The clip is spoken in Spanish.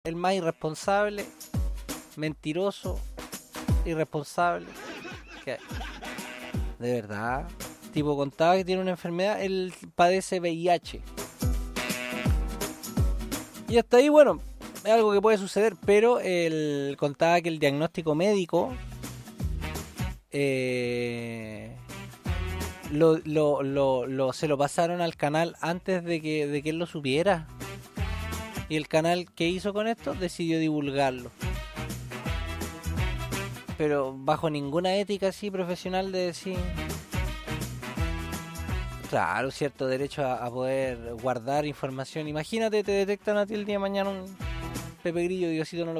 el más irresponsable, mentiroso, irresponsable que hay. De verdad. Tipo, contaba que tiene una enfermedad, él padece VIH. Y hasta ahí, bueno, es algo que puede suceder, pero él contaba que el diagnóstico médico se lo pasaron al canal antes de que él lo supiera. Y el canal, ¿qué hizo con esto? Decidió divulgarlo. Pero bajo ninguna ética así profesional de decir... Claro, cierto derecho a poder guardar información. Imagínate, te detectan a ti el día de mañana un Pepe Grillo, Diosito no lo